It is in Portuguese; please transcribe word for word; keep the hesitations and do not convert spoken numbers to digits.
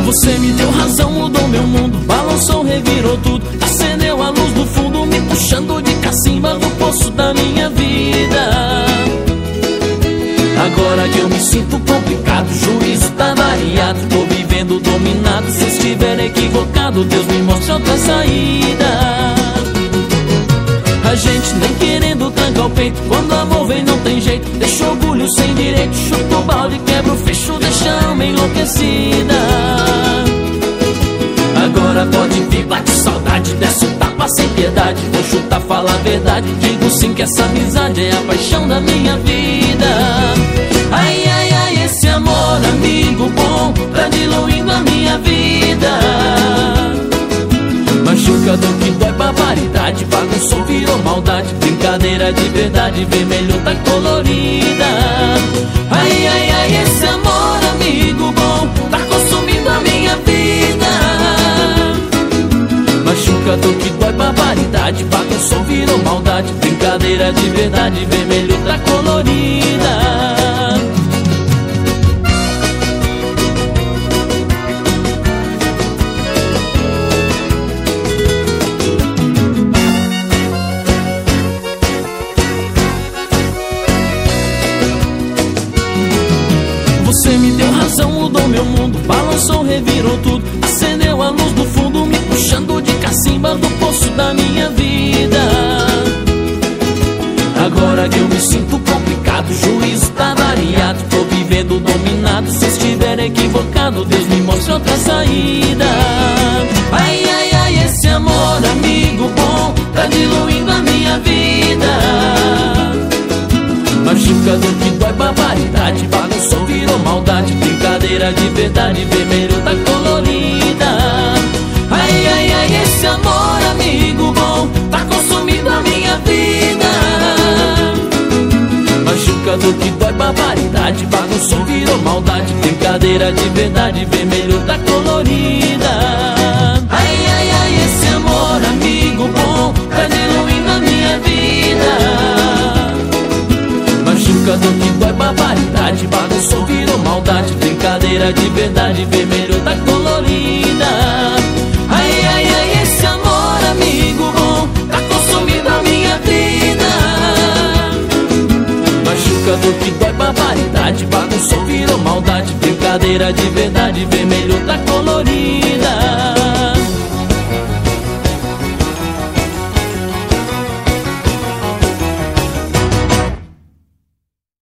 Você me deu razão, mudou meu mundo, balançou, revirou tudo, acendeu a luz do fundo, me puxando de cacimba do poço da minha vida. Agora que eu me sinto complicado, o juízo tá variado, tô vivendo dominado. Se estiver equivocado, Deus me mostre outra saída. A gente nem querendo trancar o peito, quando o amor vem não tem jeito. Deixa o orgulho sem direito, chuta o balde, quebra o fecho, deixa a alma enlouquecida. Agora pode vir, bate saudade, desce o tapa sem piedade. Vou chutar, falar a verdade, digo sim que essa amizade é a paixão da minha vida. Ai, ai, ai, esse amor, amigo bom, tá diluindo a minha vida. Machucador que dói, barbaridade, bagunçou, virou maldade. Brincadeira de verdade, vermelho tá colorida. Ai, ai, ai, esse amor, amigo bom, tá consumindo a minha vida. Machucador que dói, barbaridade, bagunçou, virou maldade. Brincadeira de verdade, vermelho tá colorida. Você me deu razão, mudou meu mundo, balançou, revirou tudo, acendeu a luz do fundo, me puxando de cacimba do poço da minha vida. Agora que eu me sinto complicado, o juízo tá variado, tô vivendo dominado. Se estiver equivocado, Deus me mostre outra saída. Ai, ai, ai, esse amor, amigo bom, tá diluindo a minha vida. Machucador que dói, barbaridade, bagunçou, virou maldade. Brincadeira de verdade, vermelho tá colorida. Ai, ai, ai, esse amor, amigo bom, tá consumindo a minha vida. Machucador que dói, barbaridade, bagunçou, virou maldade. Brincadeira de verdade, vermelho tá colorida. Ai, ai, ai, esse amor, amigo bom, tá diluindo a minha vida. Machucador que dói, barbaridade, bagunçou, virou maldade. Brincadeira de verdade, vermelho tá colorida. Ai, ai, ai, esse amor, amigo bom, tá consumindo a minha vida. Machucador que dói, barbaridade, bagunçou, virou maldade. Brincadeira de verdade, vermelho tá colorida.